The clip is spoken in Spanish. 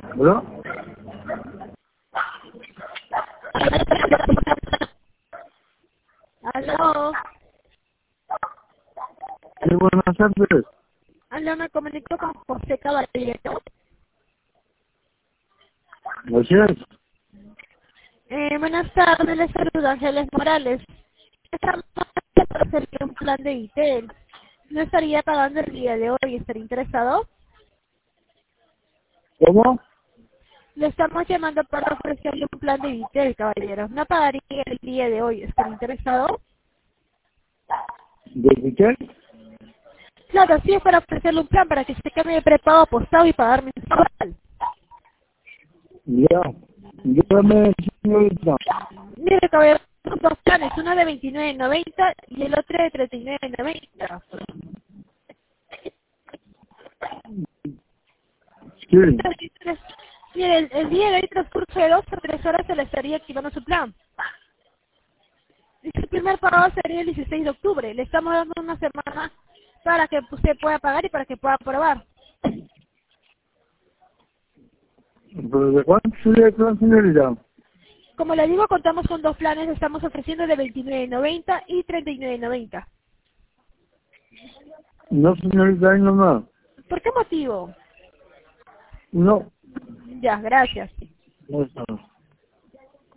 ¿Hola? Aló, Sí, buenas tardes. aló, me comunico con José Caballero. Gracias. Buenas tardes, les saluda Ángeles Morales. Estamos para hacerle un plan de Vitel. No estaría pagando el día de hoy, ¿estaría interesado? ¿Cómo? Le estamos llamando para ofrecerle un plan de Vitel, caballero. No pagaría el día de hoy, ¿estaría interesado? ¿De qué? Claro, sí, es para ofrecerle un plan para que se cambie de prepago apostado y pagar mensual. Ya. Dígame, señorita. Mire, caballero, son dos planes, uno de 29.90 y el otro de 39.90. Sí. Mire, el día de hoy, transcurso de 2 o 3 horas, se le estaría activando su plan. Y su primer pago sería el 16 de octubre. Le estamos dando una semana para que usted pueda pagar y para que pueda probar. ¿Pero de cuánto sería el plan, señorita? Como le digo, contamos con dos planes. Estamos ofreciendo de 29.90 y 39.90. No, señorita, ahí nomás. ¿Por qué motivo? No. Ya, gracias. No está.